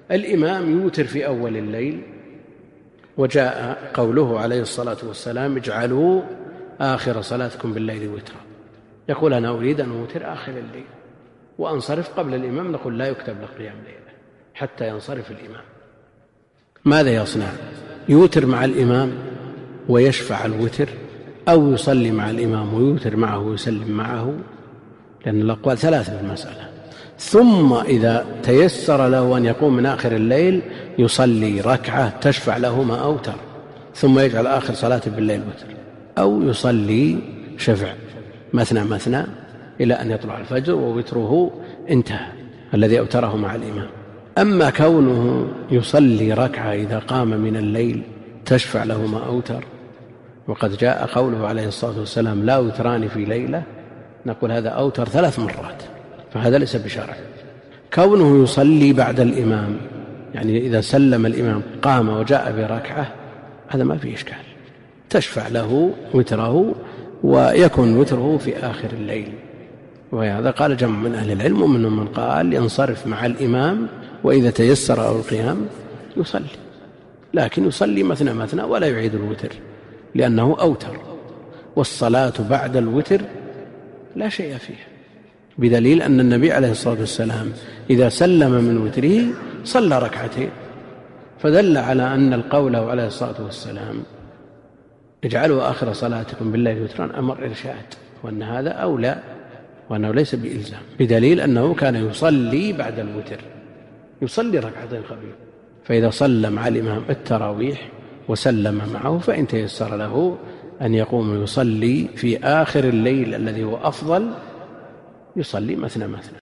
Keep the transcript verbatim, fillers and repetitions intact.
الإمام يوتر في أول الليل، وجاء قوله عليه الصلاة والسلام: اجعلوا آخر صلاتكم بالليل وترا. يقول: أنا أريد أن أوتر آخر الليل وأنصرف قبل الإمام. نقول: لا يكتب لك قيام ليلة حتى ينصرف الإمام. ماذا يصنع؟ يوتر مع الإمام ويشفع الوتر، أو يصلي مع الإمام ويوتر معه ويسلم معه، لأن الأقوال ثلاثة في المسألة. ثم إذا تيسر له أن يقوم من آخر الليل يصلي ركعة تشفع له ما أوتر، ثم يجعل آخر صلاة بالليل وتر، أو يصلي شفع مثنى مثنى إلى أن يطلع الفجر ووتره انتهى الذي أوتره مع الإمام. أما كونه يصلي ركعة إذا قام من الليل تشفع له ما أوتر، وقد جاء قوله عليه الصلاة والسلام: لا وتران في ليلة، نقول: هذا أوتر ثلاث مرات، فهذا ليس بشرع. كونه يصلي بعد الإمام، يعني إذا سلم الإمام قام وجاء بركعة، هذا ما فيه إشكال، تشفع له وتره ويكون وتره في آخر الليل. وهذا قال جمع من أهل العلم، ومنهم من قال ينصرف مع الإمام، وإذا تيسر القيام يصلي، لكن يصلي مثنى مثنى ولا يعيد الوتر لأنه أوتر، والصلاة بعد الوتر لا شيء فيها، بدليل أن النبي عليه الصلاة والسلام إذا سلم من وتره صلى ركعتين، فدل على أن القول عليه الصلاة والسلام: اجعلوا آخر صلاتكم بالليل وترا، أمر إرشاد، وأن هذا أولى، وأنه ليس بإلزام، بدليل أنه كان يصلي بعد الوتر، يصلي ركعتين خفيفة. فإذا صلى مع الإمام التراويح وسلم معه، فإن تيسر له أن يقوم ويصلي في آخر الليل الذي هو أفضل، يصلي مثنى مثنى.